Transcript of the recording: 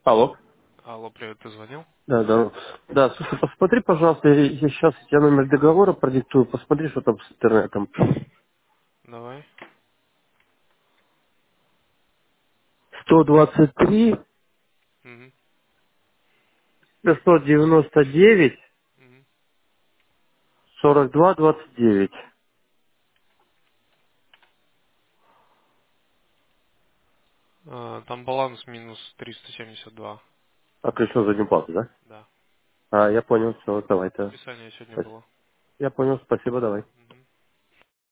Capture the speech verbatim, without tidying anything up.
Алло. Алло, привет, ты звонил? Да, да. Да, слушай, посмотри, пожалуйста, я, я сейчас я номер договора продиктую, посмотри, что там с интернетом. Давай. сто двадцать три, Мгм. шестьсот девяносто девять, Мгм. сорок два двадцать девять. А, там баланс минус триста семьдесят два. А ты что, за неплату, да? Да. А, я понял, все, давай-то. Списание сегодня Спасибо. было. Я понял, спасибо, давай.